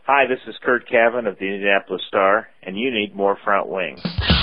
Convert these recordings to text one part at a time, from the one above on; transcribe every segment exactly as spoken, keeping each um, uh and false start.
Hi, this is Kurt Cavan of the Indianapolis Star, and you need more front wing.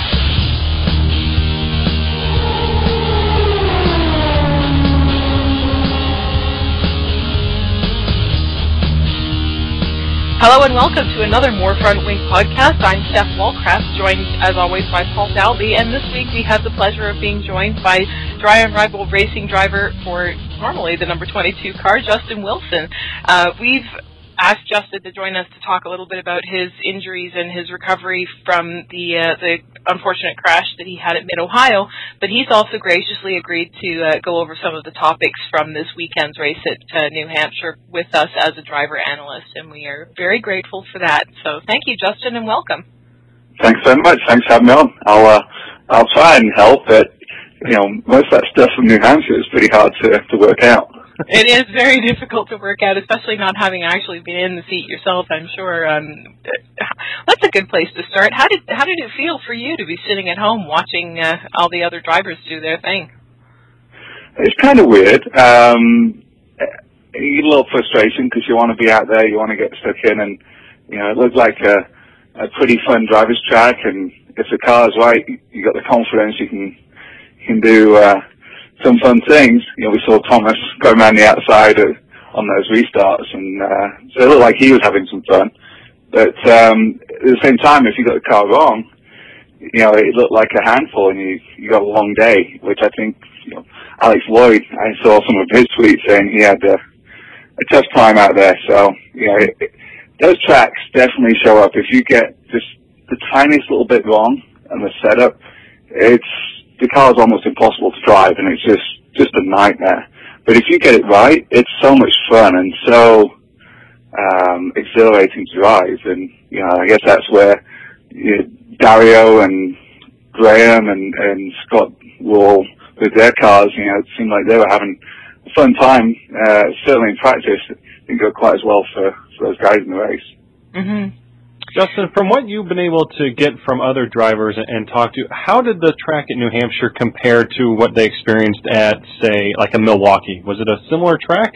Hello and welcome to another More Front Wing podcast. I'm Steph Walcraft, joined as always by Paul Dalby, and this week we have the pleasure of being joined by Dry and Rival racing driver for normally the number twenty-two car, Justin Wilson. Uh, we've asked Justin to join us to talk a little bit about his injuries and his recovery from the uh, the unfortunate crash that he had at Mid-Ohio, but he's also graciously agreed to uh, go over some of the topics from this weekend's race at uh, New Hampshire with us as a driver analyst, and we are very grateful for that. So thank you, Justin, and welcome. Thanks so much. Thanks for having me on. I'll, uh, I'll try and help, but, you know, most of that stuff from New Hampshire is pretty hard to, to work out. It is very difficult to work out, especially not having actually been in the seat yourself, I'm sure. Um, that's a good place to start. How did how did it feel for you to be sitting at home watching uh, all the other drivers do their thing? It's kind of weird. Um, you get a little frustration because you want to be out there, you want to get stuck in, and, you know, it looked like a, a pretty fun driver's track, and if the car's right, you got the confidence you can, you can do uh, some fun things. You know, we saw Thomas going around the outside of, on those restarts, and uh, so it looked like he was having some fun. But um, at the same time, if you got the car wrong, you know, it looked like a handful, and you you got a long day. Which I think, you know, Alex Lloyd, I saw some of his tweets saying he had a, a tough time out there. So, you know, it, it, those tracks definitely show up. If you get just the tiniest little bit wrong on the setup, it's the car is almost impossible to drive, and it's just, just a nightmare. But if you get it right, it's so much fun and so um, exhilarating to drive. And, you know, I guess that's where you know, Dario and Graham and, and Scott were all with their cars. You know, it seemed like they were having a fun time. Uh, certainly in practice, it didn't go quite as well for, for those guys in the race. Mm-hmm. Justin, from what you've been able to get from other drivers and talk to, how did the track at New Hampshire compare to what they experienced at, say, like a Milwaukee? Was it a similar track?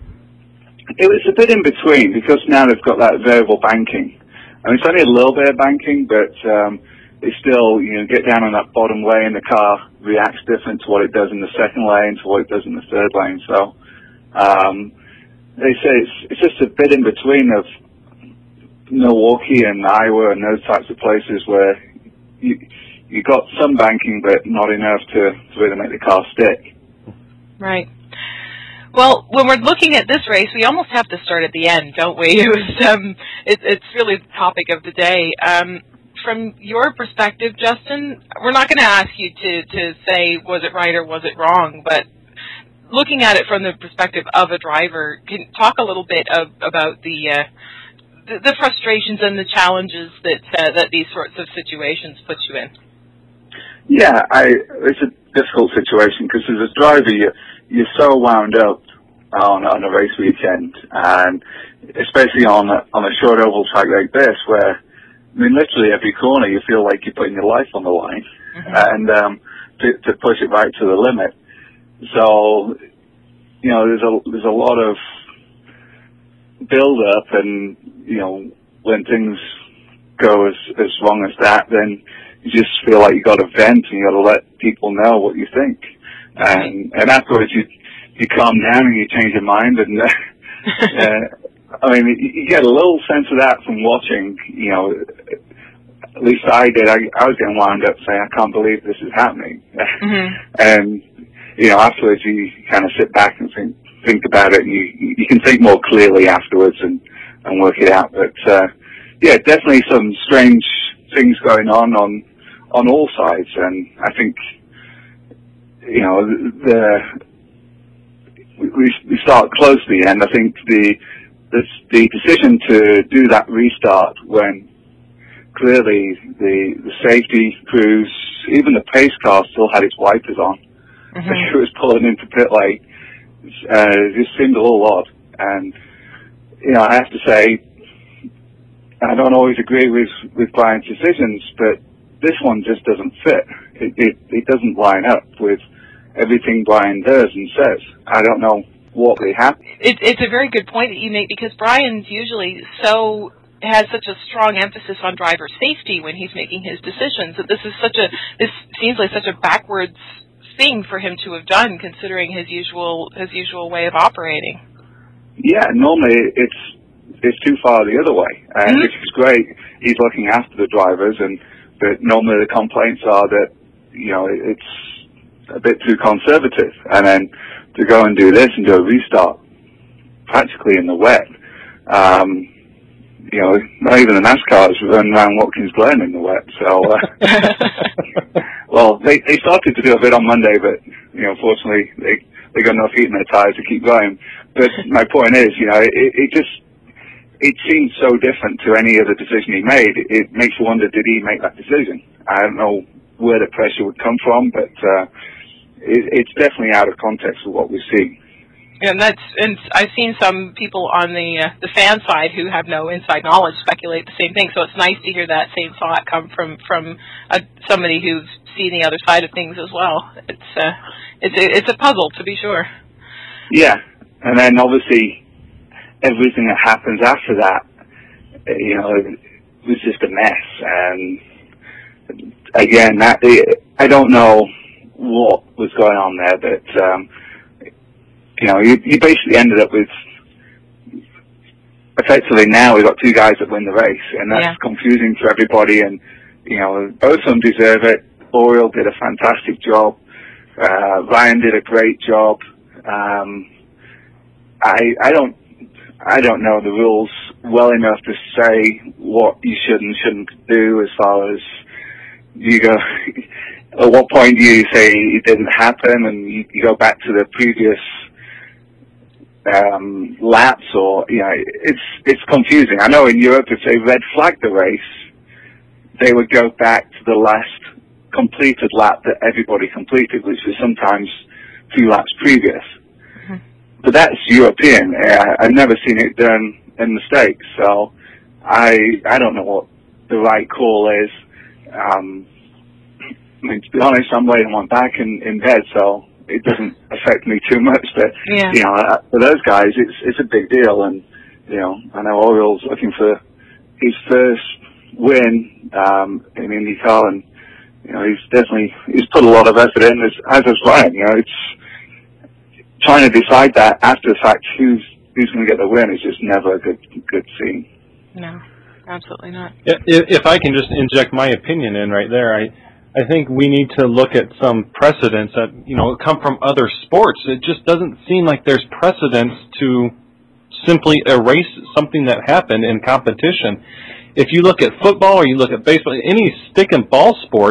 It was a bit in between because now they've got that variable banking. I mean, it's only a little bit of banking, but um, they still, you know, get down on that bottom lane, the car reacts different to what it does in the second lane to what it does in the third lane. So um, they say it's, it's just a bit in between of Milwaukee and Iowa and those types of places where you you got some banking but not enough to, to really make the car stick. Right. Well, when we're looking at this race, we almost have to start at the end, don't we? It was um, it, it's really the topic of the day. Um, from your perspective, Justin, we're not going to ask you to to say was it right or was it wrong, but looking at it from the perspective of a driver, can you talk a little bit of, about the uh, the frustrations and the challenges that uh, that these sorts of situations put you in? Yeah, I, it's a difficult situation because as a driver, you, you're so wound up on, on a race weekend, and especially on a, on a short oval track like this, where I mean, literally every corner you feel like you're putting your life on the line, mm-hmm. and um, to, to push it right to the limit. So, you know, there's a there's a lot of build up, and you know, when things go as as wrong as that, then you just feel like you got to vent and you got to let people know what you think, and and afterwards you you calm down and you change your mind, and uh, uh, I mean you, you get a little sense of that from watching. You know, at least I did. I, I was getting wound up saying, I can't believe this is happening, mm-hmm. and you know, afterwards you kind of sit back and think. think about it, and you, you can think more clearly afterwards and, and work it out. But, uh, yeah, definitely some strange things going on on, on all sides. And I think, you know, the, we, we start close to the end. I think the, the, the decision to do that restart when clearly the, the safety crews, even the pace car still had its wipers on. Mm-hmm. It was pulling into pit lane. Uh, it just seemed a little odd, and you know, I have to say, I don't always agree with with Brian's decisions, but this one just doesn't fit. It, it it doesn't line up with everything Brian does and says. I don't know what they have. It, it's a very good point that you make, because Brian's usually so has such a strong emphasis on driver safety when he's making his decisions that this is such a this seems like such a backwards thing for him to have done, considering his usual his usual way of operating. Yeah, normally it's it's too far the other way, and mm-hmm. which is great. He's looking after the drivers, and but normally the complaints are that you know it's a bit too conservative, and then to go and do this and do a restart practically in the wet. Um, you know, not even the NASCARs run around Watkins Glen in the wet. So, uh, well, they they started to do a bit on Monday, but you know, fortunately they they got enough heat in their tires to keep going. But my point is, you know, it, it just it seems so different to any other decision he made. It makes you wonder, did he make that decision? I don't know where the pressure would come from, but uh, it, it's definitely out of context with what we see. And that's and I've seen some people on the uh, the fan side who have no inside knowledge speculate the same thing. So it's nice to hear that same thought come from from uh, somebody who's seen the other side of things as well. It's uh, it's a, it's a puzzle, to be sure. Yeah, and then obviously everything that happens after that, you know, it was just a mess. And again, that I don't know what was going on there, but. Um, You know, you, you basically ended up with, effectively now we've got two guys that win the race, and that's yeah. confusing for everybody, and, you know, both of them deserve it. Oriol did a fantastic job. Uh, Ryan did a great job. Um, I, I don't, I don't know the rules well enough to say what you should and shouldn't do as far as you go, at what point do you say it didn't happen, and you, you go back to the previous Um, laps, or you know, it's it's confusing. I know in Europe, if they red flagged the race, they would go back to the last completed lap that everybody completed, which was sometimes two laps previous. Mm-hmm. But that's European. I, I've never seen it done in the States, so I I don't know what the right call is. Um, I mean, to be honest, I'm laying on my back in, in bed, so it doesn't affect me too much, but, yeah. you know, for those guys, it's it's a big deal, and, you know, I know Oriol's looking for his first win um, in IndyCar, and, you know, he's definitely, he's put a lot of effort in, as, as has Ryan. You know, it's trying to decide that after the fact who's who's going to get the win is just never a good, good scene. No, absolutely not. If, if I can just inject my opinion in right there, I I think we need to look at some precedents that, you know, come from other sports. It just doesn't seem like there's precedents to simply erase something that happened in competition. If you look at football or you look at baseball, any stick and ball sport,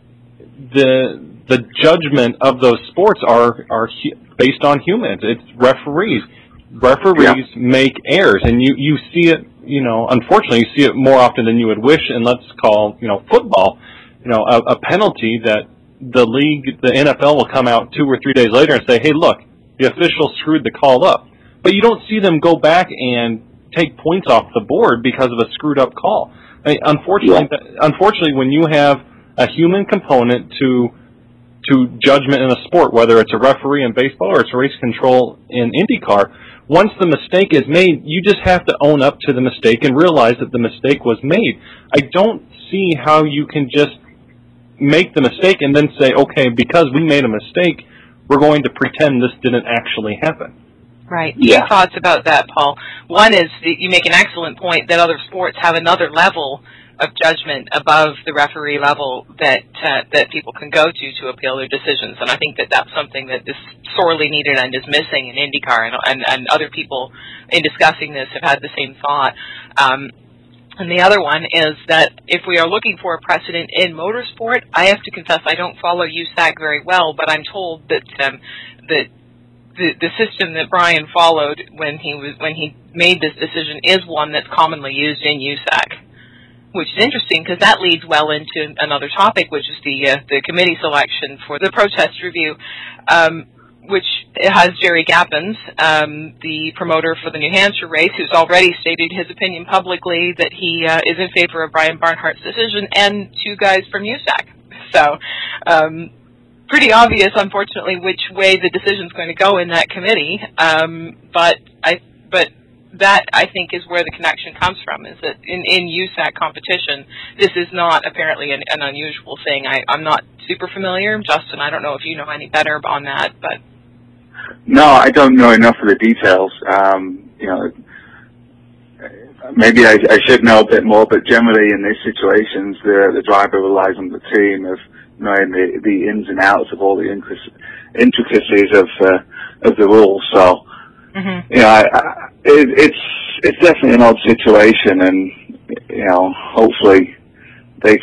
the the judgment of those sports are are based on humans. It's referees. Referees yeah. make errors, and you, you see it, you know, unfortunately, you see it more often than you would wish in, let's call, you know, football. You know, a, a penalty that the league, the N F L will come out two or three days later and say, hey, look, the official screwed the call up. But you don't see them go back and take points off the board because of a screwed up call. I mean, unfortunately, yeah. unfortunately, when you have a human component to to judgment in a sport, whether it's a referee in baseball or it's race control in IndyCar, once the mistake is made, you just have to own up to the mistake and realize that the mistake was made. I don't see how you can just make the mistake and then say, okay, because we made a mistake, we're going to pretend this didn't actually happen. Right. Yeah. Two thoughts about that, Paul. One is that you make an excellent point that other sports have another level of judgment above the referee level that uh, that people can go to to appeal their decisions, and I think that that's something that is sorely needed and is missing in IndyCar, and, and, and other people in discussing this have had the same thought. Um, And the other one is that if we are looking for a precedent in motorsport, I have to confess I don't follow U S A C very well, but I'm told that um, that the the system that Brian followed when he was when he made this decision is one that's commonly used in U S A C, which is interesting because that leads well into another topic, which is the uh, the committee selection for the protest review. Um, which has Jerry Gappens, um, the promoter for the New Hampshire race, who's already stated his opinion publicly that he uh, is in favor of Brian Barnhart's decision, and two guys from U S A C. So, um, pretty obvious, unfortunately, which way the decision's going to go in that committee. Um, but I, but that, I think, is where the connection comes from, is that in, in U S A C competition, this is not apparently an, an unusual thing. I, I'm not super familiar. Justin, I don't know if you know any better on that, but... No, I don't know enough of the details. Um, you know, maybe I, I should know a bit more, but generally in these situations, the, the driver relies on the team of knowing the, the ins and outs of all the intricacies of uh, of the rules. So, mm-hmm. you know, I, I, it, it's it's definitely an odd situation, and you know, hopefully they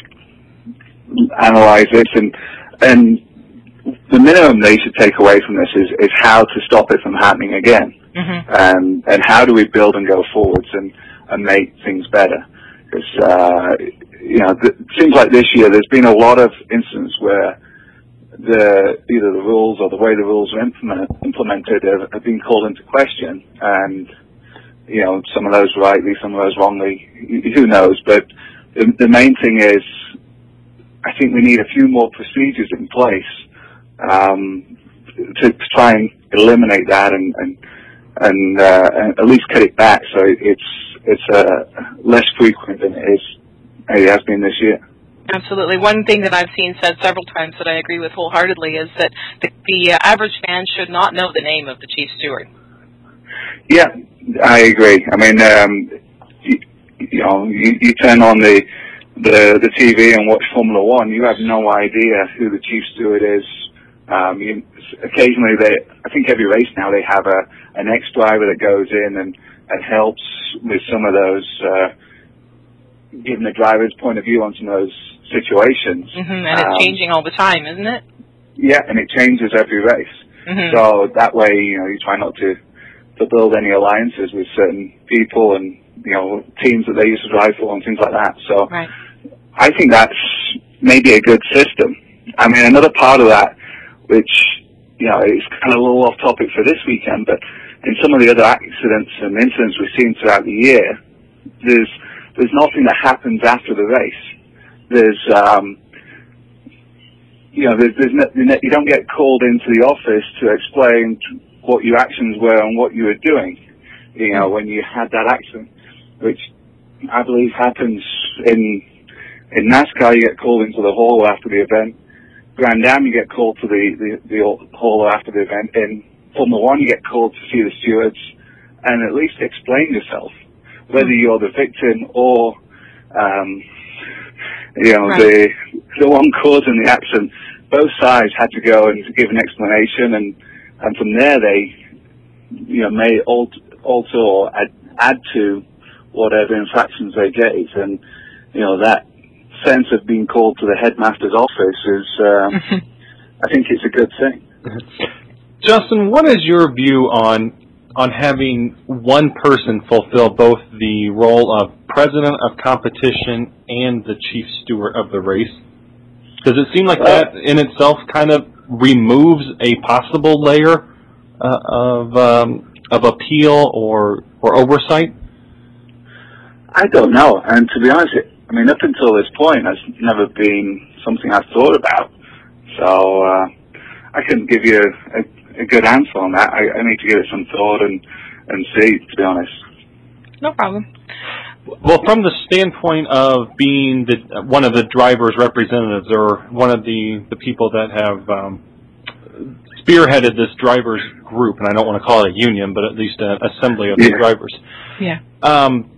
analyze it, and and the minimum they should take away from this is is how to stop it from happening again, mm-hmm. and and how do we build and go forwards and and make things better. Because uh, you know, th- it seems like this year there's been a lot of instances where the either the rules or the way the rules are implement, implemented have, have been called into question, and you know, some of those rightly, some of those wrongly, who knows. But the, the main thing is, I think we need a few more procedures in place um, to, to try and eliminate that and and, and, uh, and at least cut it back so it's it's uh, less frequent than it is it has been this year. Absolutely. One thing that I've seen said several times that I agree with wholeheartedly is that the, the uh, average fan should not know the name of the chief steward. Yeah, I agree. I mean, um, you, you know, you, you turn on the, the the T V and watch Formula One, you have no idea who the chief steward is. Um, you, occasionally, they, I think every race now they have a an ex-driver that goes in and, and helps with some of those, uh, giving the driver's point of view on some of those situations. Mm-hmm, and it's um, changing all the time, isn't it? Yeah, and it changes every race. Mm-hmm. So that way, you know, you try not to, to build any alliances with certain people and, you know, teams that they used to drive for and things like that. So right. I think that's maybe a good system. I mean, another part of that, which, you know, is kind of a little off topic for this weekend, but in some of the other accidents and incidents we've seen throughout the year, there's there's nothing that happens after the race. There's, um, you know, there's, there's no, you don't get called into the office to explain what your actions were and what you were doing, you know, when you had that accident, which I believe happens in in NASCAR. You get called into the hall after the event. Grand Am, you get called to the, the, the hall after the event. In Formula One, you get called to see the stewards and at least explain yourself, whether you're the victim or, um, you know, right. the the one causing the accident. Both sides had to go and give an explanation, and, and from there they, you know, may alter, alter or add, add to whatever infractions they gave. And, you know, that sense of being called to the headmaster's office is, uh, I think it's a good thing. Justin, what is your view on on having one person fulfill both the role of president of competition and the chief steward of the race? Does it seem like that in itself kind of removes a possible layer uh, of um, of appeal or or oversight? I don't know, and to be honest, I mean, up until this point, that's never been something I've thought about. So uh, I couldn't give you a, a good answer on that. I, I need to give it some thought and, and see, to be honest. No problem. Well, from the standpoint of being the, one of the driver's representatives or one of the, the people that have um, spearheaded this driver's group, and I don't want to call it a union, but at least an assembly of yeah. the drivers. Yeah. Um,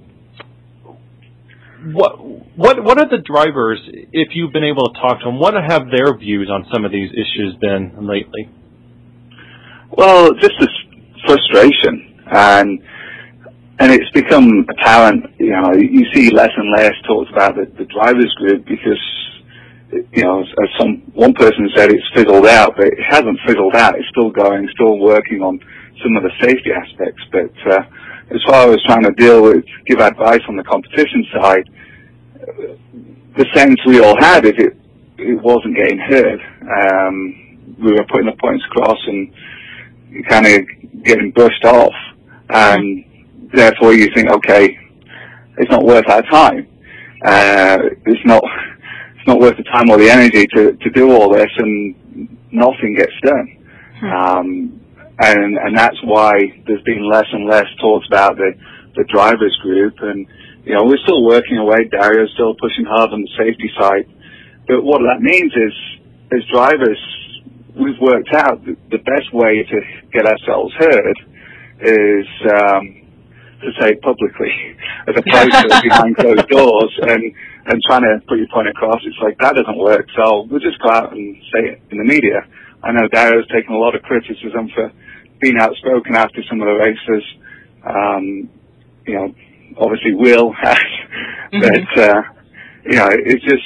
What what what are the drivers, if you've been able to talk to them, what have their views on some of these issues been lately? Well, just this frustration, and and it's become apparent. You know, you see less and less talks about the, the drivers group because, you know, as some one person said, it's fizzled out, but it hasn't fizzled out. It's still going, still working on some of the safety aspects, but. Uh, As far as trying to deal with, give advice on the competition side, the sense we all had is it, it wasn't getting heard. Um, we were putting the points across and kind of getting brushed off. And therefore you think, okay, it's not worth our time. Uh, it's not, it's not worth the time or the energy to, to do all this, and nothing gets done. Hmm. Um, And, and that's why there's been less and less talks about the the drivers group, and you know, we're still working away. Dario's still pushing hard on the safety side. But what that means is, as drivers, we've worked out that the best way to get ourselves heard is um, to say it publicly, as opposed to behind closed doors and, and trying to put your point across. It's like, that doesn't work, so we'll just go out and say it in the media. I know Dario's taken a lot of criticism for being outspoken after some of the races. Um, you know, obviously Will has, mm-hmm. but, uh, you know, it's just,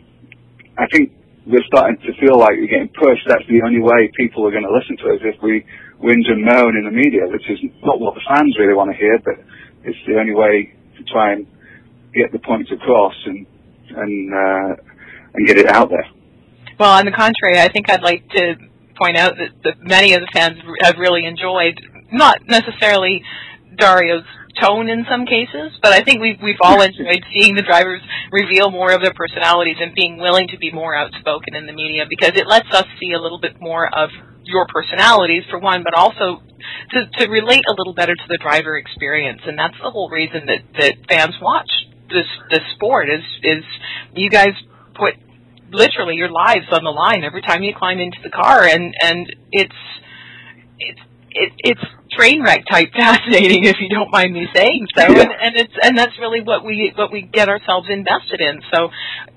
I think we're starting to feel like we're getting pushed. That's the only way people are going to listen to us, if we whinge and moan in the media, which is not what the fans really want to hear, but it's the only way to try and get the points across and, and, uh, and get it out there. Well, on the contrary, I think I'd like to point out that, that many of the fans have really enjoyed, not necessarily Dario's tone in some cases, but I think we've, we've all enjoyed seeing the drivers reveal more of their personalities and being willing to be more outspoken in the media, because it lets us see a little bit more of your personalities, for one, but also to, to relate a little better to the driver experience. And that's the whole reason that, that fans watch this, this sport, is, is you guys put literally your lives on the line every time you climb into the car, and, and it's, it's, it, it's train wreck type fascinating, if you don't mind me saying so. Yeah. And, and it's, and that's really what we, what we get ourselves invested in. So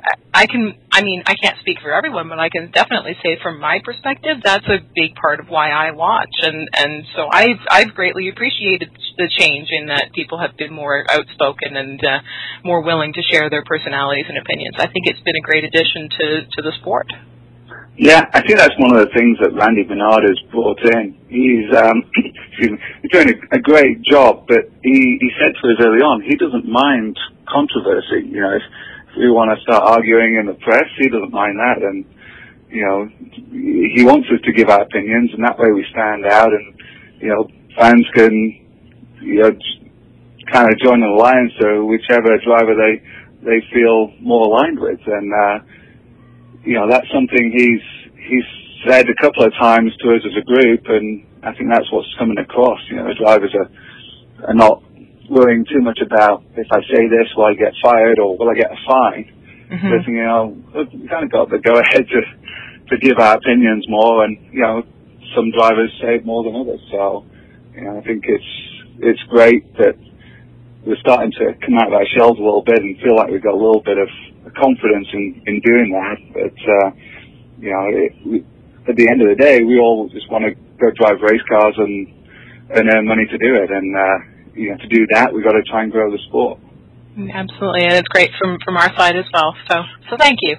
I can, I mean, I can't speak for everyone, but I can definitely say from my perspective, that's a big part of why I watch. And, and so I've, I've greatly appreciated the change in that people have been more outspoken and uh, more willing to share their personalities and opinions. I think it's been a great addition to, to the sport. Yeah, I think that's one of the things that Randy Bernard has brought in. He's, um, excuse me, he's doing a, a great job, but he, he said to us early on, he doesn't mind controversy. You know, if, if we want to start arguing in the press, he doesn't mind that. And, you know, he wants us to give our opinions, and that way we stand out, and, you know, fans can, you know, kind of join the alliance to whichever driver they, they feel more aligned with. And, uh, you know, that's something he's he's said a couple of times to us as a group, and I think that's what's coming across. You know, the drivers are are not worrying too much about, if I say this, will I get fired or will I get a fine? Mm-hmm. But, you know, we've kind of got the go ahead to to give our opinions more, and you know, some drivers say it more than others. So, you know, I think it's it's great that we're starting to come out of our shells a little bit and feel like we've got a little bit of confidence in, in doing that. But, uh, you know, it, we, at the end of the day, we all just want to go drive race cars and, and earn money to do it. And, uh, you know, to do that, we've got to try and grow the sport. Absolutely, and it's great from, from our side as well. So, so thank you.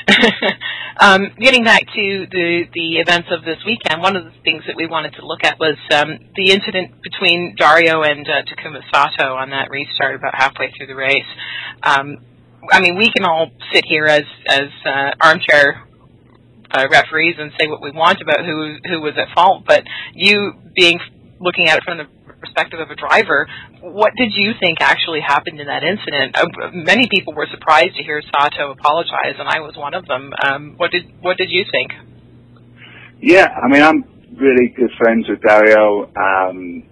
um, getting back to the, the events of this weekend, one of the things that we wanted to look at was um, the incident between Dario and uh, Takuma Sato on that restart about halfway through the race. Um, I mean, we can all sit here as as uh, armchair uh, referees and say what we want about who who was at fault, but you being looking at it from the perspective of a driver, what did you think actually happened in that incident? Uh, many people were surprised to hear Sato apologize, and I was one of them. Um, what did what did you think? Yeah, I mean, I'm really good friends with Dario, um,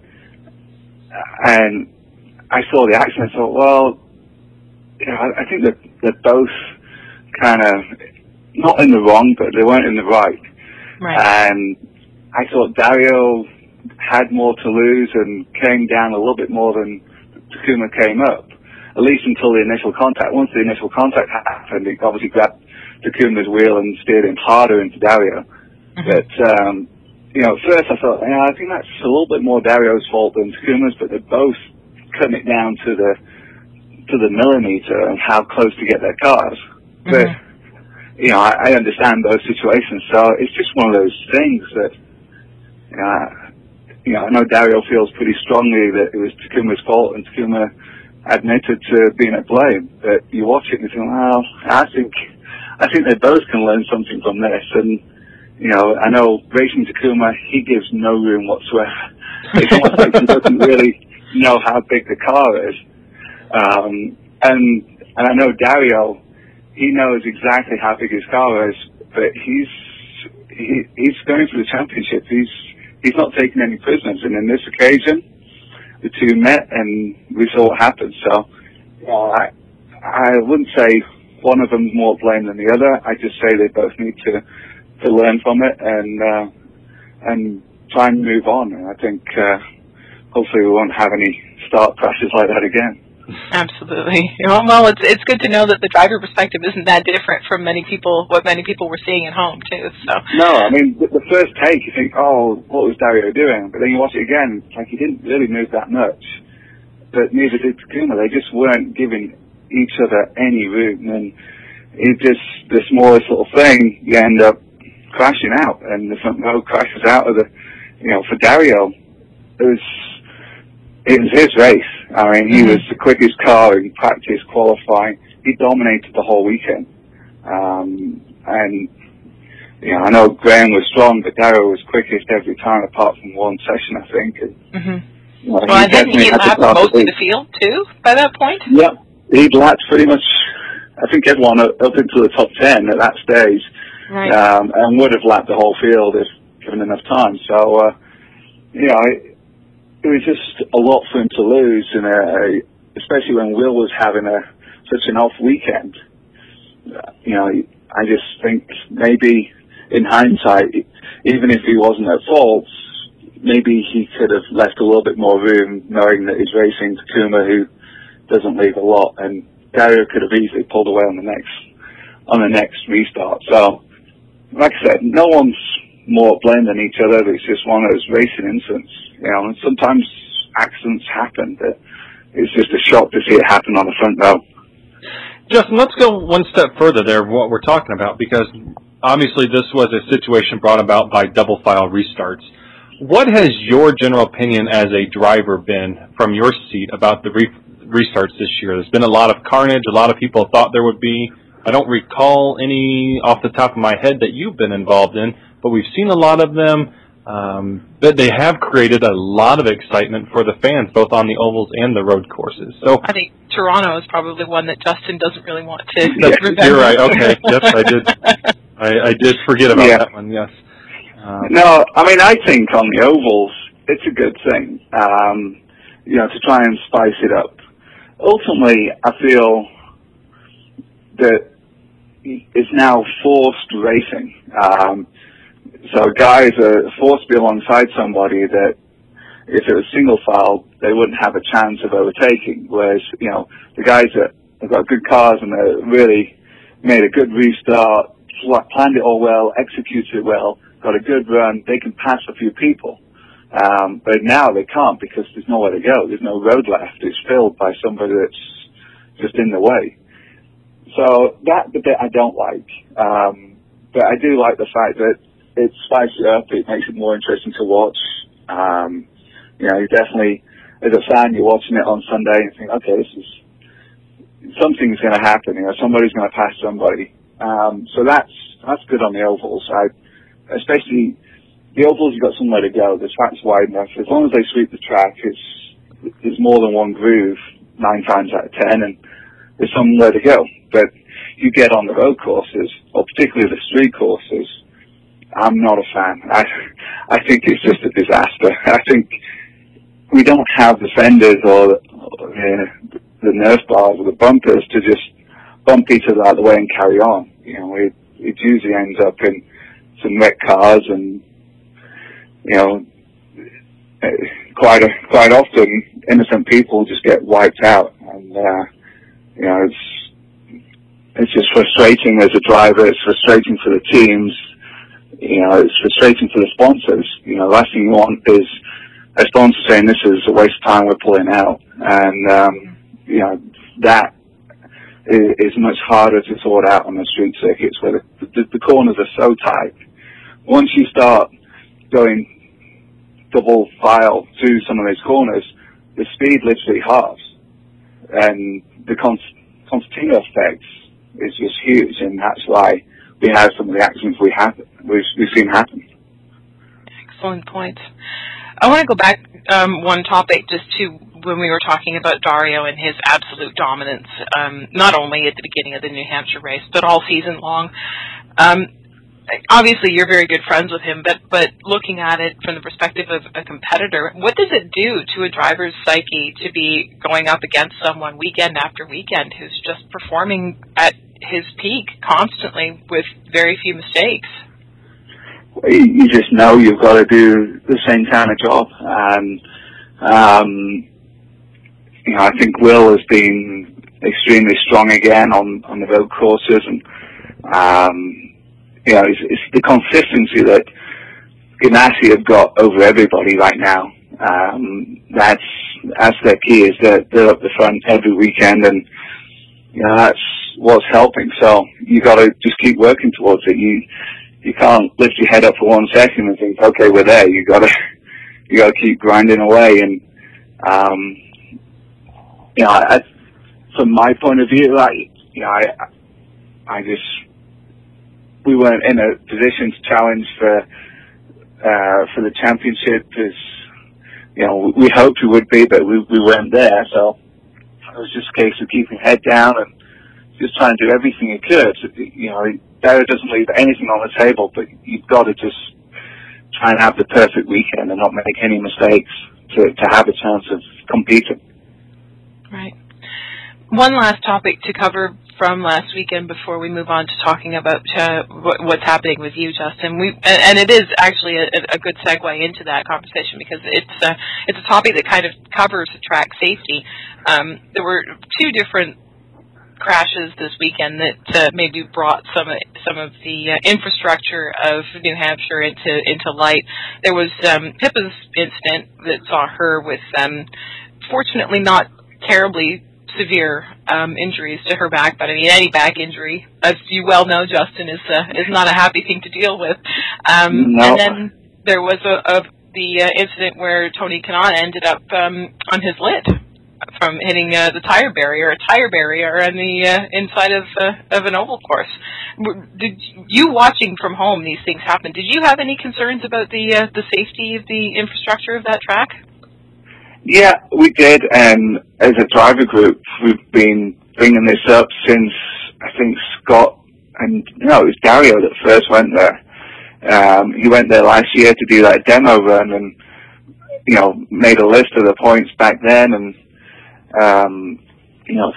and I saw the accident and thought, well, you know, I, I think that they're both kind of not in the wrong, but they weren't in the right. Right. And I thought Dario had more to lose and came down a little bit more than Takuma came up, at least until the initial contact. Once the initial contact happened, he obviously grabbed Takuma's wheel and steered him harder into Dario. Mm-hmm. But, um, you know, at first I thought, yeah, I think that's a little bit more Dario's fault than Takuma's, but they're both cutting it down to the to the millimeter of how close to get their cars. Mm-hmm. But, you know, I, I understand those situations, so it's just one of those things that, you know, you know, I know Dario feels pretty strongly that it was Takuma's fault, and Takuma admitted to being at blame. But you watch it and you think, well, I think, I think they both can learn something from this. And, you know, I know racing Takuma, he gives no room whatsoever. It's almost like he doesn't really know how big the car is. Um, and, and I know Dario, he knows exactly how big his car is, but he's, he, he's going for the championship. He's, he's not taking any prisoners. And in this occasion, the two met, and we saw what happened. So, you know, I I wouldn't say one of them's more blame than the other. I just say they both need to to learn from it and uh, and try and move on. And I think uh, hopefully we won't have any start crashes like that again. Absolutely. Well, it's it's good to know that the driver perspective isn't that different from many people, what many people were seeing at home too. So. No, I mean the, the first take you think, oh, what was Dario doing? But then you watch it again, it's like he didn't really move that much. But neither did Takuma. They just weren't giving each other any room, and it just the smallest little thing you end up crashing out, and the front row crashes out of the, you know, for Dario, it was. It was his race. I mean, he mm-hmm. was the quickest car in practice qualifying. He dominated the whole weekend. Um, and, you know, I know Graham was strong, but Dario was quickest every time apart from one session, I think. And, mm-hmm. you know, well, and then he lapped most of the field, too, by that point? Yep. He'd lapped pretty much, I think, everyone up into the top ten at that stage. Right. Um, and would have lapped the whole field if given enough time. So, uh, you know, it, it was just a lot for him to lose, and uh, especially when Will was having a such an off weekend. You know, I just think maybe in hindsight, even if he wasn't at fault, maybe he could have left a little bit more room, knowing that he's racing Takuma, who doesn't leave a lot, and Dario could have easily pulled away on the next on the next restart. So, like I said, no one's more blame than each other. It's just one of those racing incidents. You know, and sometimes accidents happen, but it's just a shock to see it happen on the front row. Justin, let's go one step further there, what we're talking about, because obviously this was a situation brought about by double file restarts. What has your general opinion as a driver been from your seat about the re- restarts this year? There's been a lot of carnage. A lot of people thought there would be. I don't recall any off the top of my head that you've been involved in, but we've seen a lot of them. Um, but they have created a lot of excitement for the fans, both on the ovals and the road courses. So I think Toronto is probably one that Justin doesn't really want to. Yes, you're right. Okay. Yes, I did. I, I did forget about yeah. that one. Yes. Um, no, I mean, I think on the ovals, it's a good thing. Um, you know, to try and spice it up. Ultimately, I feel that it's now forced racing. Um, So guys are forced to be alongside somebody that, if it was single file, they wouldn't have a chance of overtaking. Whereas, you know, the guys that have got good cars and they really made a good restart, planned it all well, executed it well, got a good run, they can pass a few people. Um, but now they can't because there's nowhere to go. There's no road left. It's filled by somebody that's just in the way. So that's the bit I don't like. Um, but I do like the fact that it spices it up. It makes it more interesting to watch. Um, you know, you definitely, as a fan, you're watching it on Sunday and think, okay, this is, something's going to happen. You know, somebody's going to pass somebody. Um, so that's, that's good on the ovals. I, especially the ovals, you've got somewhere to go. The track's wide enough. As long as they sweep the track, it's, there's more than one groove nine times out of ten, and there's somewhere to go. But you get on the road courses, or particularly the street courses, I'm not a fan. I, I think it's just a disaster. I think we don't have the fenders or, or uh, the Nerf bars or the bumpers to just bump each other out of the way and carry on. You know, it, it usually ends up in some wrecked cars, and you know, quite a, quite often innocent people just get wiped out, and uh, you know, it's it's just frustrating as a driver. It's frustrating for the teams. You know, it's frustrating for the sponsors. You know, the last thing you want is a sponsor saying this is a waste of time, we're pulling out. And, um, you know, that is, is much harder to sort out on the street circuits where the, the, the corners are so tight. Once you start going double file through some of those corners, the speed literally halves. And the concertina effect is just huge, and that's why we have some of the accidents we have, we've, we've seen happen. Excellent point. I want to go back um, one topic just to when we were talking about Dario and his absolute dominance, um, not only at the beginning of the New Hampshire race, but all season long. Um, obviously you're very good friends with him, but, but looking at it from the perspective of a competitor, what does it do to a driver's psyche to be going up against someone weekend after weekend who's just performing at his peak constantly with very few mistakes? You just know you've got to do the same kind of job. And, um, you know, I think Will has been extremely strong again on, on the road courses, and, um, you know, it's, it's the consistency that Ganassi have got over everybody right now. Um, that's, that's their key, is that they're up the front every weekend, and, you know, that's what's helping. So you got to just keep working towards it. You, you can't lift your head up for one second and think, okay, we're there. You got to, you got to keep grinding away. And, um, you know, I, from my point of view, I, you know, I, I just, we weren't in a position to challenge for, uh, for the championship, as, you know, we hoped we would be, but we, we weren't there. So it was just a case of keeping your head down and just trying to do everything you could. You know, Darragh doesn't leave anything on the table, but you've got to just try and have the perfect weekend and not make any mistakes to, to have a chance of competing. Right. One last topic to cover from last weekend before we move on to talking about uh, what, what's happening with you, Justin. We and, and it is actually a, a good segue into that conversation, because it's uh, it's a topic that kind of covers track safety. Um, there were two different crashes this weekend that uh, maybe brought some some of the uh, infrastructure of New Hampshire into into light. There was um, Pippa's incident that saw her with, um, fortunately, not terribly severe um, injuries to her back, but I mean, any back injury, as you well know, Justin, is uh, is not a happy thing to deal with. Um, no. And then there was a, a the uh, incident where Tony Kanaan ended up um, on his lid from hitting uh, the tire barrier, a tire barrier on the uh, inside of uh, of an oval course. Did you, watching from home these things happen, did you have any concerns about the uh, the safety of the infrastructure of that track? Yeah, we did, and as a driver group, we've been bringing this up since, I think, Scott, and no, it was Dario that first went there. Um, he went there last year to do that demo run, and, you know, made a list of the points back then, and, um, you know,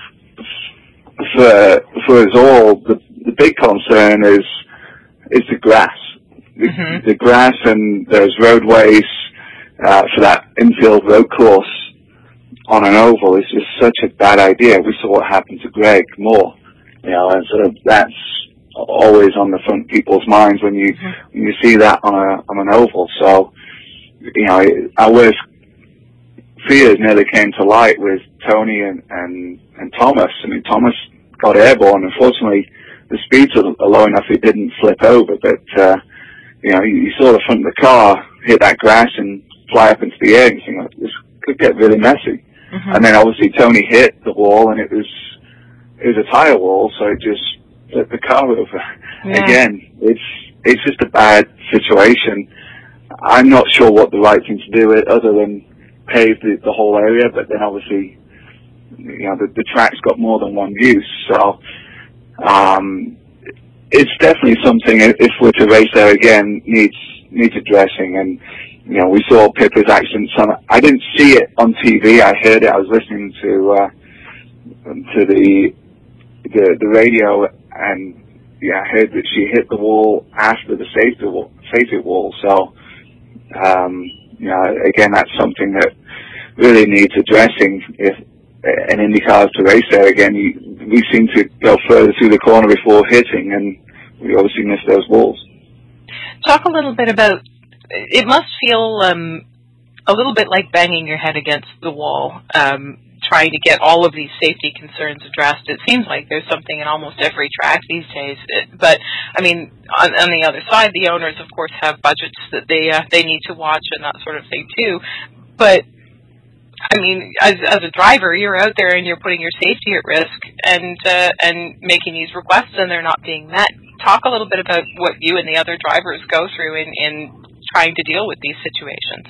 for, for us all, the, the big concern is, is the grass. The, mm-hmm. the grass, and there's roadways, Uh, for that infield road course on an oval is just such a bad idea. We saw what happened to Greg Moore, you know, and sort of that's always on the front of people's minds when you mm-hmm. when you see that on a on an oval. So, you know, our worst fears nearly came to light with Tony and and, and Thomas. I mean, Thomas got airborne. Unfortunately, the speeds are low enough he didn't flip over, but uh, you know, you, you saw the front of the car hit that grass and fly up into the air, and you think, like, this could get really messy. Mm-hmm. And then obviously Tony hit the wall, and it was it was a tire wall, so it just flipped the car over. Yeah. Again, it's it's just a bad situation. I'm not sure what the right thing to do is, other than pave the, the whole area, but then obviously, you know, the, the track's got more than one use, so um, it's definitely something, if we're to race there again, needs needs addressing. And you know, we saw Pippa's accident. I didn't see it on T V. I heard it. I was listening to uh, to the, the the radio, and yeah, I heard that she hit the wall after the safety wall. Safety wall. So, um, you know, again, that's something that really needs addressing. If an IndyCar is to race there again, you, we seem to go further through the corner before hitting, and we obviously miss those walls. Talk a little bit about. It must feel um, a little bit like banging your head against the wall, um, trying to get all of these safety concerns addressed. It seems like there's something in almost every track these days. It, but, I mean, on, on the other side, the owners, of course, have budgets that they uh, they need to watch and that sort of thing, too. But, I mean, as, as a driver, you're out there and you're putting your safety at risk and uh, and making these requests, and they're not being met. Talk a little bit about what you and the other drivers go through in, in trying to deal with these situations.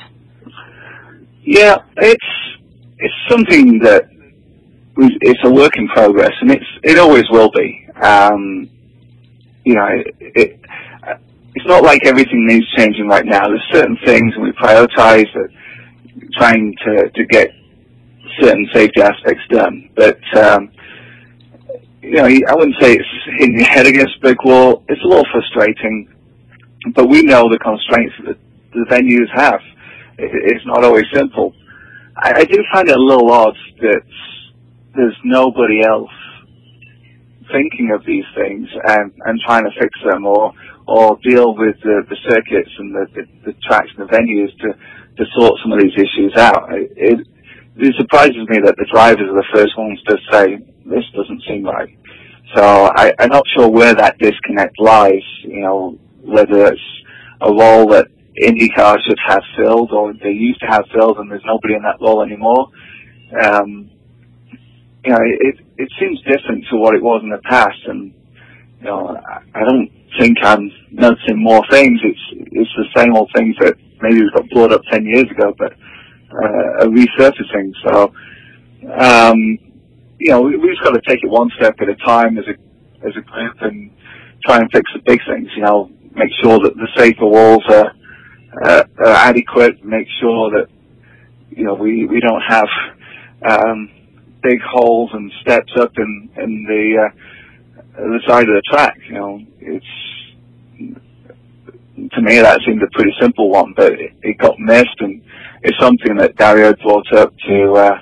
Yeah, it's it's something that it's a work in progress, and it's it always will be. Um, you know, it, it, it's not like everything needs changing right now. There's certain things, and we prioritize that, trying to, to get certain safety aspects done. But, um, you know, I wouldn't say it's hitting your head against a brick wall. It's a little frustrating, but we know the constraints that the venues have. It, it's not always simple. I, I do find it a little odd that there's nobody else thinking of these things and, and trying to fix them, or or deal with the, the circuits and the, the, the tracks and the venues to, to sort some of these issues out. It, it surprises me that the drivers are the first ones to say, this doesn't seem right. So I, I'm not sure where that disconnect lies, you know, whether it's a role that IndyCar should have filled, or they used to have filled and there's nobody in that role anymore. Um, you know, it, it seems different to what it was in the past, and, you know, I, I don't think I'm noticing more things. It's, it's the same old things that maybe got brought up ten years ago, but, uh, are resurfacing. So, um, you know, we, we've just got to take it one step at a time as a, as a group and try and fix the big things, you know, make sure that the safer walls are, uh, are adequate, make sure that, you know, we, we don't have, um, big holes and steps up in, in the, uh, the side of the track. You know, it's, to me that seemed a pretty simple one, but it, it got missed, and it's something that Dario brought up to, uh,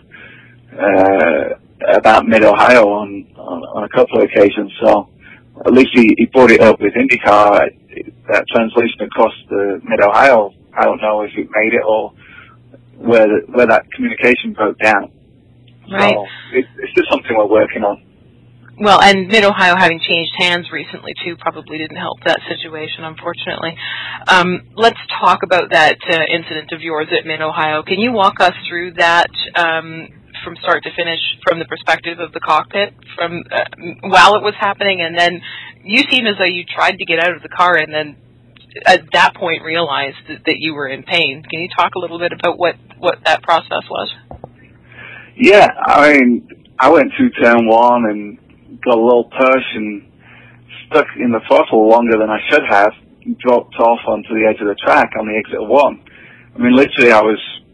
uh, about Mid-Ohio on, on, on a couple of occasions. So at least he, he brought it up with IndyCar. That translation across the Mid-Ohio, I don't know if it made it or where the, where that communication broke down. Right. So it, it's just something we're working on. Well, and Mid-Ohio having changed hands recently, too, probably didn't help that situation, unfortunately. Um, let's talk about that uh, incident of yours at Mid-Ohio. Can you walk us through that um, from start to finish, from the perspective of the cockpit, from uh, while it was happening, and then you seem as though you tried to get out of the car and then at that point realized that, that you were in pain. Can you talk a little bit about what, what that process was? Yeah, I mean, I went through turn one and got a little push and stuck in the throttle longer than I should have, and dropped off onto the edge of the track on the exit of one. I mean, literally, I was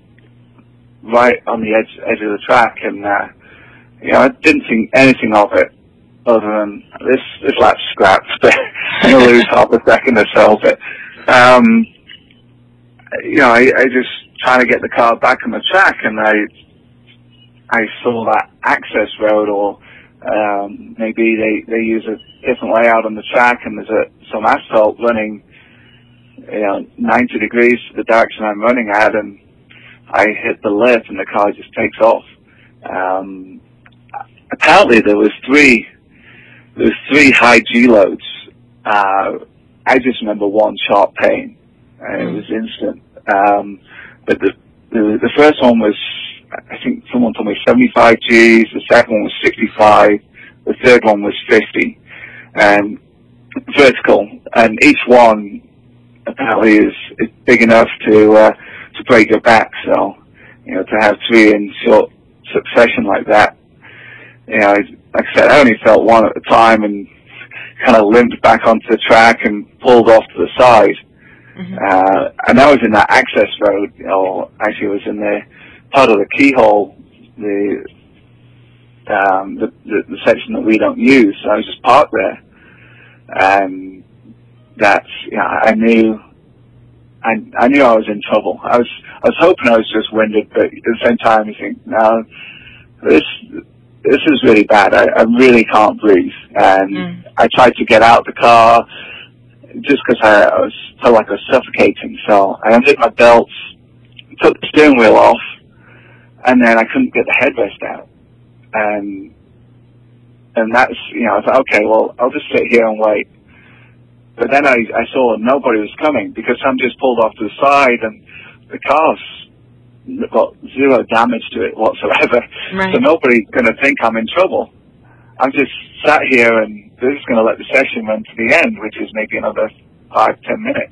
right on the edge edge of the track, and uh, you know, I didn't think anything of it other than this this lap's scrapped. I'm gonna lose half a second or so. But um, you know, I, I just trying to get the car back on the track, and I I saw that access road, or um, maybe they they use a different layout on the track, and there's a, some asphalt running, you know, ninety degrees to the direction I'm running at, and I hit the lip, and the car just takes off. Um, apparently, there was three there was three high G loads. Uh, I just remember one sharp pain, and it was instant. Um, but the, the the first one was, I think someone told me seventy-five G's. The second one was sixty-five. The third one was fifty, and vertical. And each one apparently is, is big enough to uh, to break your back. So, you know, to have three in short succession like that, you know, like I said, I only felt one at the time and kind of limped back onto the track and pulled off to the side. Mm-hmm. Uh, and I was in that access road, you know, actually it was in the part of the keyhole, the, um, the, the, the section that we don't use. So I was just parked there. And that's, you know, I knew, I, I knew I was in trouble. I was, I was hoping I was just winded, but at the same time you think, no, this, this is really bad. I, I really can't breathe. And mm. I tried to get out of the car just because I, I was, felt like I was suffocating. So I undid my belts, took the steering wheel off, and then I couldn't get the headrest out. And, and that's, you know, I thought, okay, well, I'll just sit here and wait. But then I, I saw nobody was coming because some just pulled off to the side, and the car's got zero damage to it whatsoever. Right. So nobody's going to think I'm in trouble. I'm just sat here, and they're just going to let the session run to the end, which is maybe another five, ten minutes.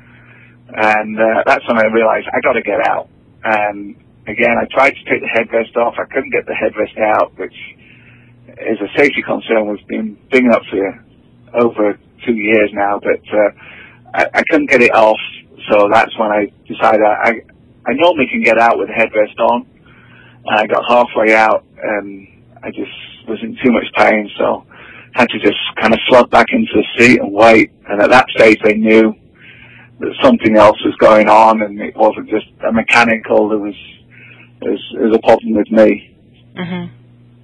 And uh, that's when I realized I got to get out. And again, I tried to take the headrest off. I couldn't get the headrest out, which is a safety concern we've been bringing up for over two years now. But uh, I, I couldn't get it off, so that's when I decided I, I normally can get out with the headrest on. And I got halfway out and I just was in too much pain, so had to just kind of slot back into the seat and wait. And at that stage they knew that something else was going on and it wasn't just a mechanical, there was, there was, there was a problem with me. Mm-hmm.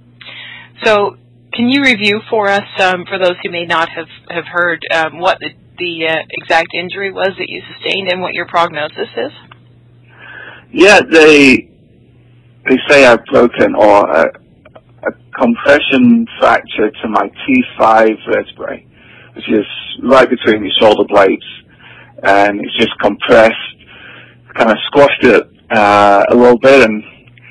So can you review for us, um, for those who may not have, have heard, um, what the, the uh, exact injury was that you sustained and what your prognosis is? Yeah, they they say I've broken or a, a compression fracture to my T five vertebrae, which is right between your shoulder blades, and it's just compressed, kind of squashed it uh, a little bit, and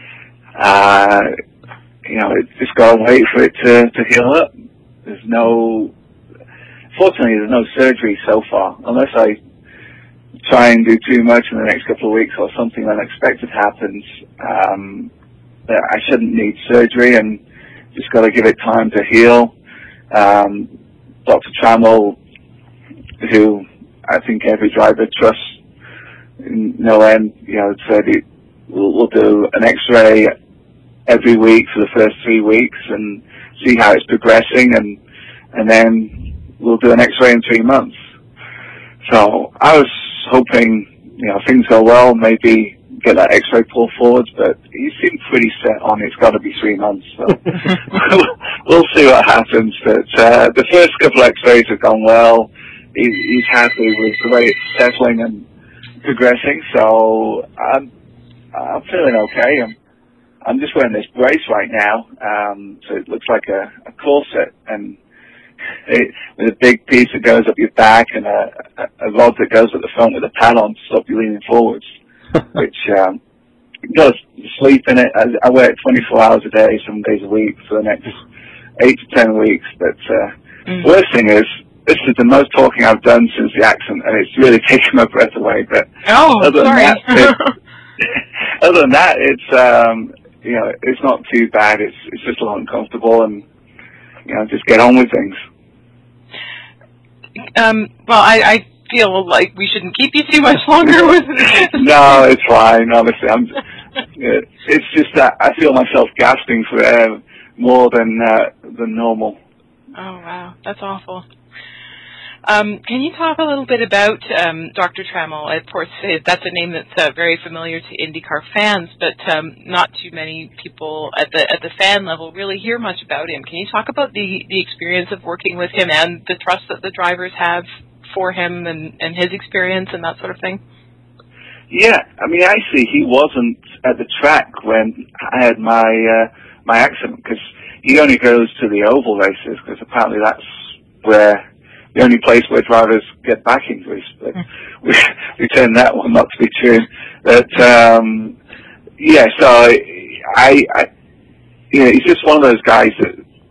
uh, you know, it just got to wait for it to, to heal up. There's no, fortunately, there's no surgery so far, unless I try and do too much in the next couple of weeks or something unexpected happens. Um, I shouldn't need surgery and just got to give it time to heal. Um, Doctor Trammell, who I think every driver trusts in no end, you know, said it, we'll, we'll do an X-ray every week for the first three weeks and see how it's progressing, and and then we'll do an X-ray in three months. So I was hoping, you know, things go well, maybe get that X-ray pulled forward, but he seemed pretty set on it's got to be three months. So we'll see what happens. But uh, the first couple of X-rays have gone well. He, he's happy with the way it's settling and progressing. So I'm I'm feeling okay. I'm I'm just wearing this brace right now, um, so it looks like a, a corset, and it, with a big piece that goes up your back and a, a, a rod that goes at the front with a pad on to stop you leaning forwards, which um, you got to sleep in it. I, I wear it twenty-four hours a day, some days a week for the next eight to ten weeks. But uh, mm. worst thing is, this is the most talking I've done since the accident, and it's really taken my breath away. But oh, other sorry. Than that, it, other than that, it's um, you know, it's not too bad. It's it's just a little uncomfortable, and you know, just get on with things. Um, well, I, I feel like we shouldn't keep you too much longer with this. No, it's fine. Honestly, I'm. It's just that I feel myself gasping for air more than uh, than normal. Oh wow, that's awful. Um, can you talk a little bit about um, Doctor Trammell? Of course, that's a name that's uh, very familiar to IndyCar fans, but um, not too many people at the at the fan level really hear much about him. Can you talk about the, the experience of working with him and the trust that the drivers have for him and, and his experience and that sort of thing? Yeah, I mean, actually, he wasn't at the track when I had my uh, my accident, because he only goes to the oval races, because apparently that's where the only place where drivers get back injuries. But we, we turned that one not to be true. But um, yeah, so I, I, you know, he's just one of those guys that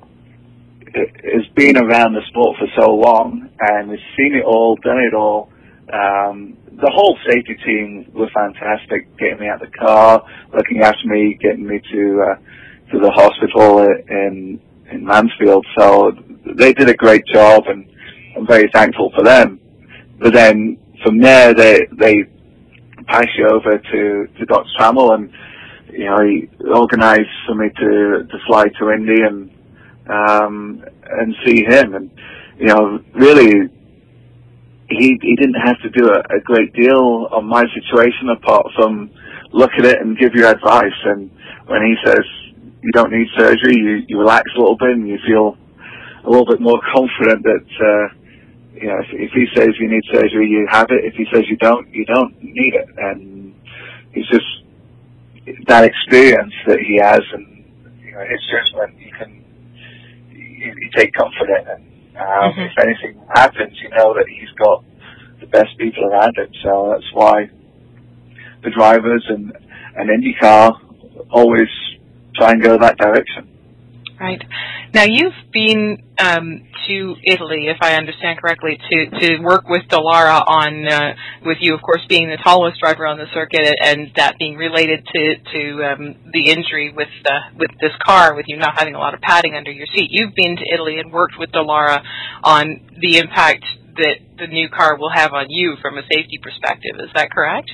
has been around the sport for so long and has seen it all, done it all. Um, the whole safety team were fantastic, getting me out of the car, looking after me, getting me to uh, to the hospital in in Mansfield. So they did a great job, and I'm very thankful for them. But then from there, they they pass you over to to Doctor Trammell, and you know, he organised for me to to fly to Indy and um, and see him. And you know, really, he he didn't have to do a, a great deal on my situation apart from look at it and give you advice. And when he says you don't need surgery, you you relax a little bit and you feel a little bit more confident that. Uh, You know, if, if he says you need surgery, you have it. If he says you don't, you don't need it. And it's just that experience that he has, and you know, his judgment, you can you, you take comfort in. And um, mm-hmm. if anything happens, you know that he's got the best people around him. So that's why the drivers and and IndyCar always try and go that direction. Right. Now, you've been um, to Italy, if I understand correctly, to, to work with Dallara on, uh, with you, of course, being the tallest driver on the circuit, and that being related to, to um, the injury with uh, with this car, with you not having a lot of padding under your seat. You've been to Italy and worked with Dallara on the impact that the new car will have on you from a safety perspective. Is that correct?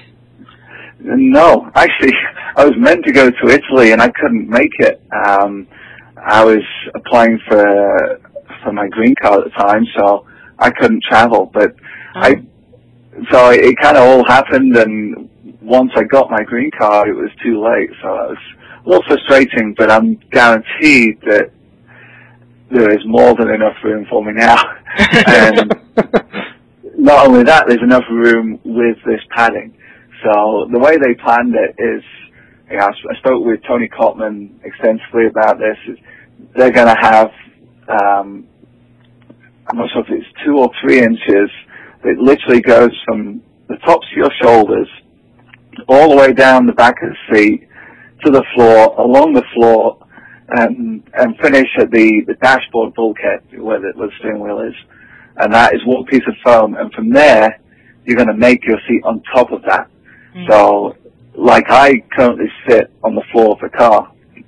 No, actually, I was meant to go to Italy and I couldn't make it. Um, I was applying for for my green card at the time, so I couldn't travel. But oh. I, so it kind of all happened, and once I got my green card, it was too late. So it was a little frustrating, but I'm guaranteed that there is more than enough room for me now. And not only that, there's enough room with this padding. So the way they planned it is, you know, I spoke with Tony Cotman extensively about this. They're going to have, um, I'm not sure if it's two or three inches. It literally goes from the tops of your shoulders all the way down the back of the seat to the floor, along the floor, and, and finish at the, the dashboard bulkhead where the, where the steering wheel is. And that is one piece of foam. And from there, you're going to make your seat on top of that. Mm-hmm. So, like I currently sit on the floor of the car.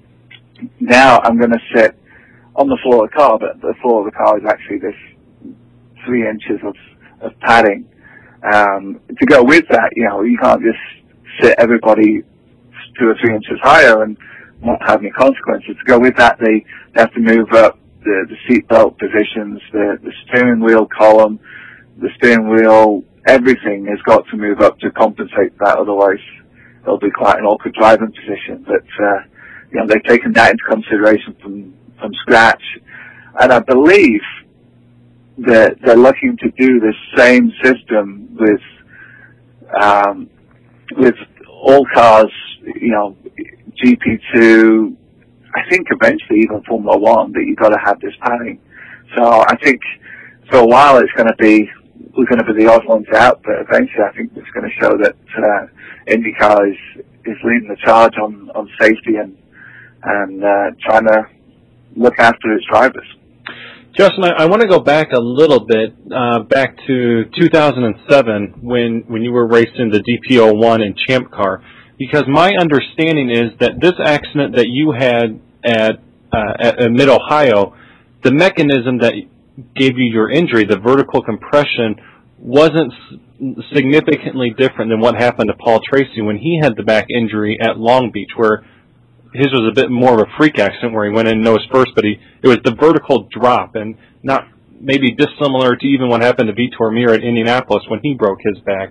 Now I'm going to sit on the floor of the car, but the floor of the car is actually this three inches of, of padding. Um, to go with that, you know, you can't just sit everybody two or three inches higher and not have any consequences. To go with that, they have to move up the, the seat belt positions, the, the steering wheel column, the steering wheel, everything has got to move up to compensate for that. Otherwise, it'll be quite an awkward driving position. But, uh, you know, they've taken that into consideration from, from scratch. And I believe that they're looking to do the same system with, um, with all cars, you know, G P two, I think eventually even Formula One, that you've got to have this padding. So I think for a while it's going to be, we're going to be the odd ones out, but eventually I think it's going to show that uh, IndyCar is, is leading the charge on, on safety and, and uh, trying to look after its drivers. Justin, I, I want to go back a little bit, uh, back to two thousand seven when, when you were racing the D P O one in Champ Car, because my understanding is that this accident that you had at, uh, at, at Mid-Ohio, the mechanism that gave you your injury, the vertical compression, wasn't significantly different than what happened to Paul Tracy when he had the back injury at Long Beach, where his was a bit more of a freak accident where he went in nose first, but he it was the vertical drop, and not maybe dissimilar to even what happened to Vitor Meira at Indianapolis when he broke his back.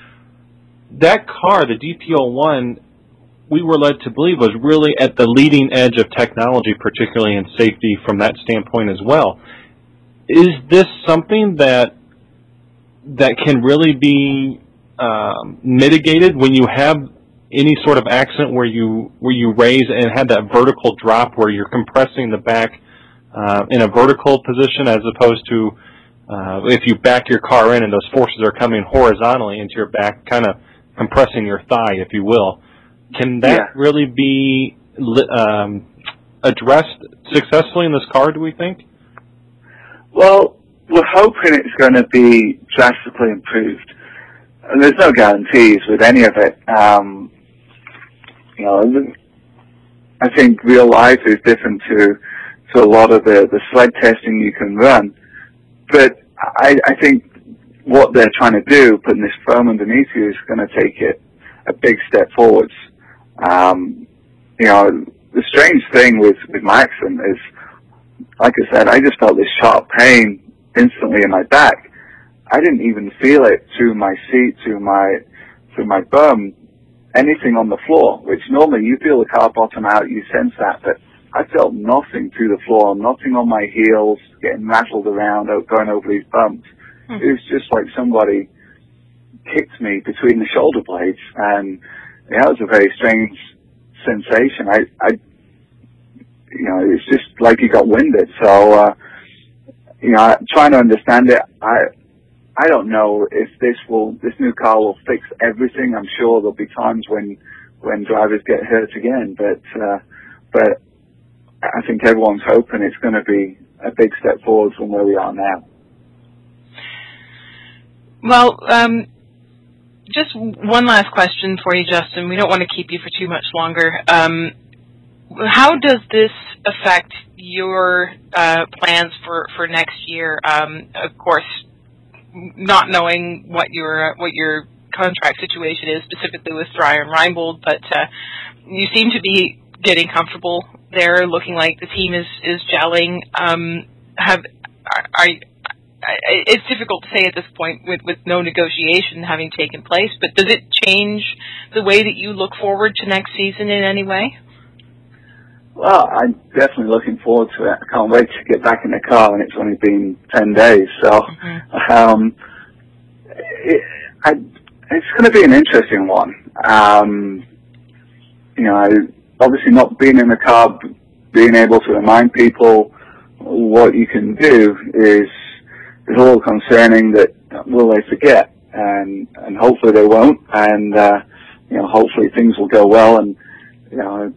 That car, the D P O one, we were led to believe was really at the leading edge of technology, particularly in safety from that standpoint as well. Is this something that that can really be um, mitigated when you have any sort of accident where you where you raise and had that vertical drop where you're compressing the back uh, in a vertical position as opposed to uh, if you back your car in and those forces are coming horizontally into your back, kind of compressing your thigh, if you will? Can that yeah. really be um, addressed successfully in this car, do we think? Well, we're hoping it's going to be drastically improved. And there's no guarantees with any of it. Um, you know, I think real life is different to to a lot of the, the sled testing you can run. But I, I think what they're trying to do, putting this foam underneath you, is going to take it a big step forwards. Um, you know, the strange thing with, with my accident is, like I said, I just felt this sharp pain instantly in my back. I didn't even feel it through my seat, through my through my bum, anything on the floor, which normally you feel the car bottom out, you sense that, but I felt nothing through the floor, nothing on my heels, getting rattled around, going over these bumps. Hmm. It was just like somebody kicked me between the shoulder blades, and yeah, it was a very strange sensation. I, I you know, it's just like you got winded. So, uh, you know, trying to understand it, I, I don't know if this will, this new car will fix everything. I'm sure there'll be times when, when drivers get hurt again, but, uh, but I think everyone's hoping it's going to be a big step forward from where we are now. Well, um, just one last question for you, Justin. We don't want to keep you for too much longer. Um, how does this affect your uh, plans for, for next year? Um, of course, not knowing what your what your contract situation is specifically with Dreyer and Reinbold, but uh, you seem to be getting comfortable there, looking like the team is is gelling. Um, have are, are it's difficult to say at this point with, with no negotiation having taken place, but does it change the way that you look forward to next season in any way? Well, I'm definitely looking forward to it. I can't wait to get back in the car, and it's only been ten days. So, mm-hmm. um, it, I, it's going to be an interesting one. Um, you know, obviously not being in the car, being able to remind people what you can do is is a little concerning. That will they forget, and and hopefully they won't, and uh, you know, hopefully things will go well, and you know.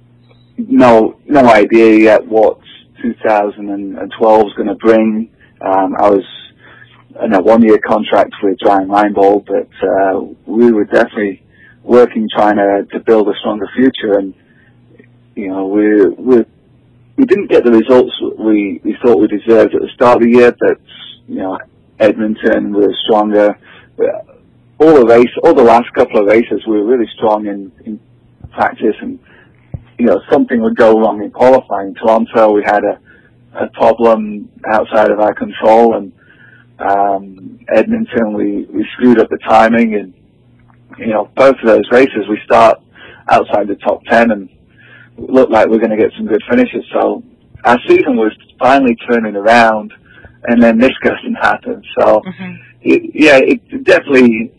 No, no idea yet what two thousand twelve is going to bring. Um, I was in a one-year contract with Dreyer and Reinbold, but uh, we were definitely working trying to, to build a stronger future. And you know, we we we didn't get the results we we thought we deserved at the start of the year. But you know, Edmonton was stronger. All the race, all the last couple of races, we were really strong in, in practice and. You know, something would go wrong in qualifying. Toronto, we had a, a problem outside of our control, and um, Edmonton, we, we screwed up the timing, and you know, both of those races we start outside the top ten, and it looked like we're going to get some good finishes. So our season was finally turning around, and then this doesn't happen. So mm-hmm. it, yeah, it definitely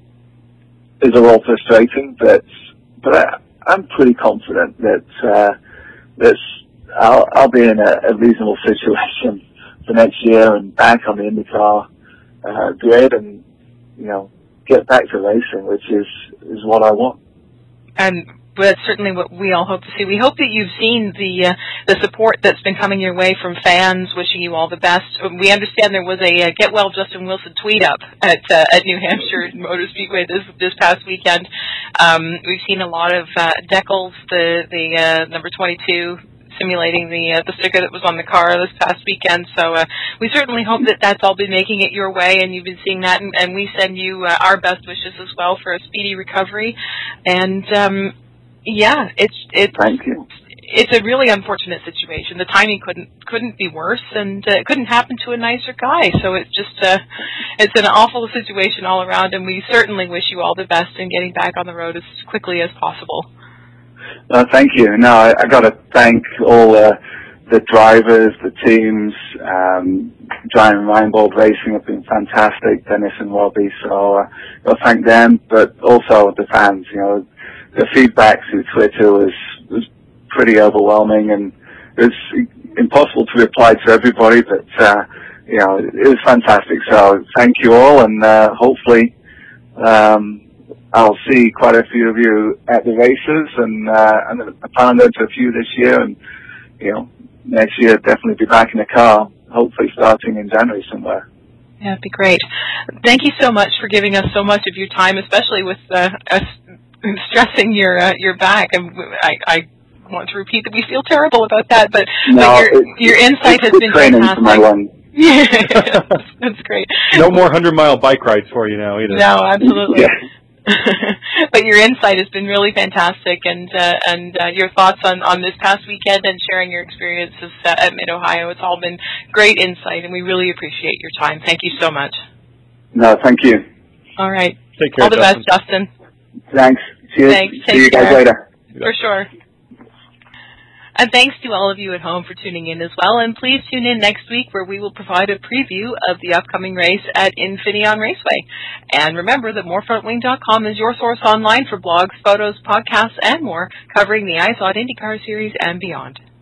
is a little frustrating, but but. I, I'm pretty confident that uh, that I'll, I'll be in a, a reasonable situation for next year and back on the IndyCar uh, grid, and you know, get back to racing, which is is what I want. And that's certainly what we all hope to see. We hope that you've seen the uh, the support that's been coming your way from fans wishing you all the best. We understand there was a uh, Get Well Justin Wilson tweet up at uh, at New Hampshire Motor Speedway this this past weekend. Um, we've seen a lot of uh, decals, the the uh, number twenty-two, simulating the uh, the sticker that was on the car this past weekend. So uh, we certainly hope that that's all been making it your way, and you've been seeing that. And, and we send you uh, our best wishes as well for a speedy recovery. And um, yeah, it's it's Thank you. It's a really unfortunate situation. The timing couldn't couldn't be worse, and uh, it couldn't happen to a nicer guy. So it's just uh, it's an awful situation all around, and we certainly wish you all the best in getting back on the road as quickly as possible. Uh, thank you. No, I, I got to thank all uh, the drivers, the teams. Um, Dreyer and Reinbold Racing have been fantastic. Dennis and Robbie. So uh, I'll thank them, but also the fans. You know, the feedback through Twitter was was pretty overwhelming, and it was impossible to reply to everybody. But uh, you know, it was fantastic. So thank you all, and uh, hopefully. Um, I'll see quite a few of you at the races, and uh, and I plan on going to a few this year, and you know, next year definitely be back in the car, hopefully starting in January somewhere. Yeah, it'd be great. Thank you so much for giving us so much of your time, especially with uh, us stressing your uh, your back. And I, I want to repeat that we feel terrible about that, but, no, but your your insight has been fantastic. For my lungs. Yeah, that's great. No more hundred mile bike rides for you now either. No, absolutely. Yeah. But your insight has been really fantastic, and uh, and uh, your thoughts on, on this past weekend and sharing your experiences uh, at Mid-Ohio. It's all been great insight, and we really appreciate your time. Thank you so much. No, thank you. All right. Take care, all the Justin. best, Justin. Thanks. Cheers. Thanks. See Take you guys care. later. For sure. And thanks to all of you at home for tuning in as well. And please tune in next week where we will provide a preview of the upcoming race at Infineon Raceway. And remember that more front wing dot com is your source online for blogs, photos, podcasts, and more covering the I Z O D IndyCar Series and beyond.